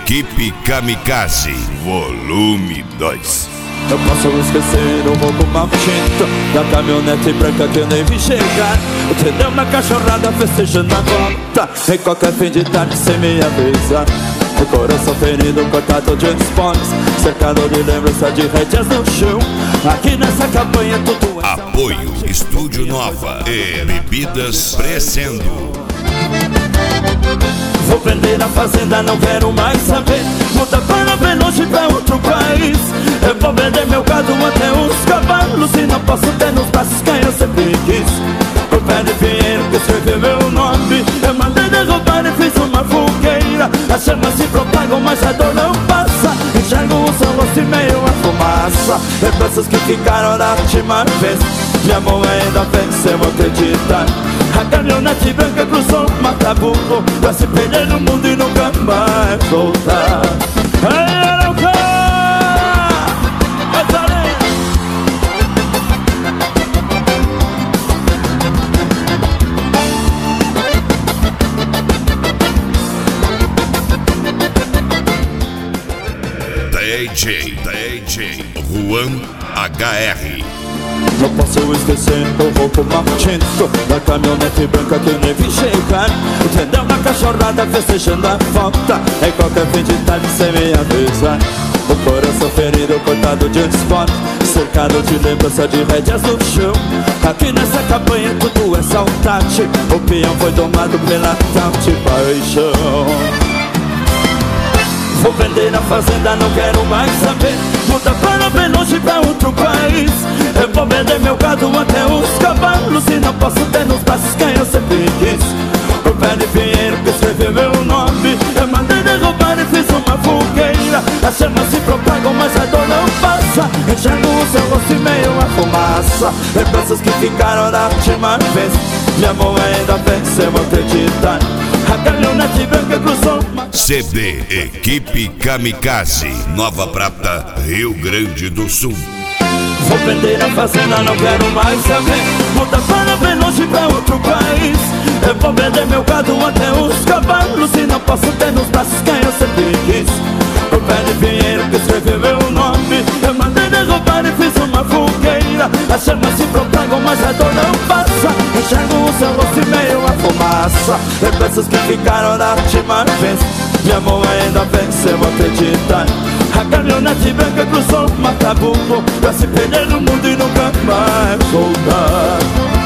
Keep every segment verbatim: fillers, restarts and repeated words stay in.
Equipe Kamikaze, volume dois. Eu posso esquecer o roubo maldito da caminhonete branca que eu nem vi chegar. Entendeu? Uma cachorrada festejando a volta em qualquer fim de tarde sem me avisar. O coração ferido, cortado de esportes, cercado de lembrança de rédeas no chão. Aqui nessa campanha tudo é apoio Estúdio Nova e Bebidas Crescendo. Vou vender a fazenda, não quero mais saber. Muda para bem longe, pra outro país. Eu vou vender meu gado até os cavalos e não posso ter nos braços quem eu sempre quis. O pé de Pinheiro que escreveu meu nome, eu mandei derrubar e fiz uma fogueira. As chamas se propagam, mas a dor não passa. Enxergo o seu rosto e meio a fumaça. Lembranças que ficaram da última vez. Minha mão ainda venceu, acreditar. A caminhonete branca cruzou o mata-burro pra se perder no mundo e nunca mais voltar. Ei, Arauca! D J, D J Juan H R. Não posso esquecer o roubo maldito da caminhonete branca que eu nem vi chegar. Entendeu? Uma cachorrada festejando a volta em qualquer fim de tarde sem me avisar. O coração ferido, cortado de esporte, cercado de lembrança de rédeas no chão. Aqui nessa campanha tudo é saudade. O peão foi domado pela tal de paixão. Vou vender a fazenda, não quero mais saber. Muda para bem longe, pra outro país. Eu vou vender meu gado até os cavalos e não posso ter nos braços quem eu sempre quis. O pé de Pinheiro que escreveu meu nome, eu mandei derrubar e fiz uma fogueira. As chamas se propagam, mas a dor não passa. Enxergo o seu rosto e meio a fumaça. Lembranças que ficaram da última vez. Minha mão ainda venceu, acreditar. A caminhonete branca cruzou uma... C D Equipe Kamikaze, Nova Prata, Rio Grande do Sul. Vou vender a fazenda, não quero mais saber. Muda para bem longe, pra outro país. Eu vou vender meu gado até os cavalos e não posso ter nos braços quem eu sempre quis. O pé de Pinheiro que escreveu meu nome, eu mandei derrubar e fiz uma fogueira. As chamas se propagam, mas a dor não passa. Enxergo o seu rosto e meio a fumaça. Lembranças que ficaram da última vez. Minha mão ainda venceu, acreditar. A caminhonete branca cruzou o mata-burro pra se perder no mundo e nunca mais voltar.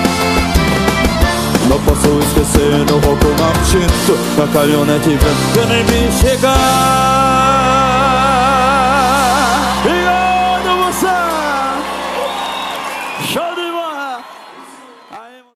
Não posso esquecer o roubo maldito da caminhonete branca que eu nem vi chegar. Obrigado, moça! Show de